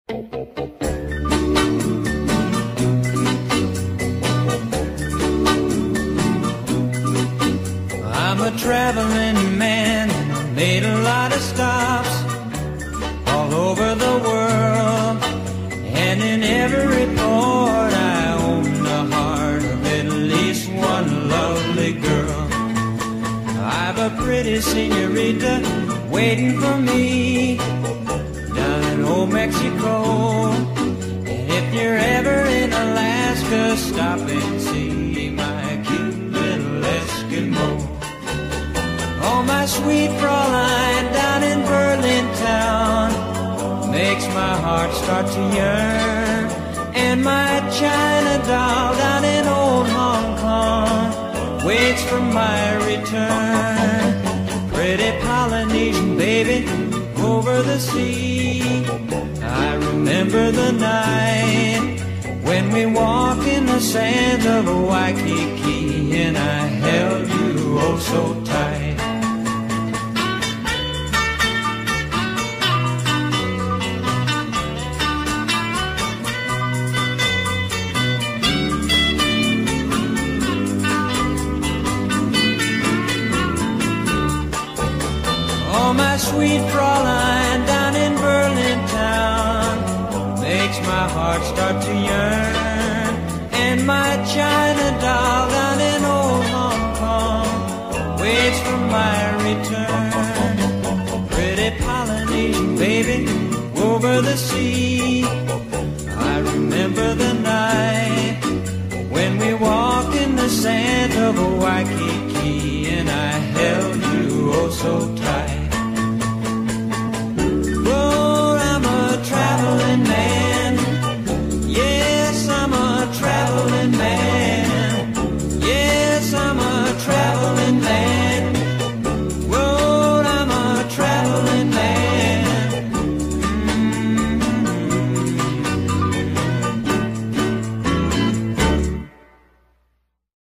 I'm a traveling man, made a lot of stops all over the world, and in every port I own the heart of at least one lovely girl. I've a pretty senorita waiting for me down in old Mexico, and if you're ever in Alaska, stop and see my cute little Eskimo. Oh, my sweet Fraulein down in Berlin town makes my heart start to yearn, and my China doll down in old Hong Kong waits for my return. Pretty Polynesian baby over the sea, I remember the night when we walked in the sands of Waikiki, and I held you oh so tight. My sweet Fraulein down in Berlin town makes my heart start to yearn, and my China doll down in old Hong Kong waits for my return. Pretty Polynesian baby over the sea, I remember the night when we walked in the sand of Waikiki, and I held you oh so tight. Traveling man, yes, I'm a traveling man.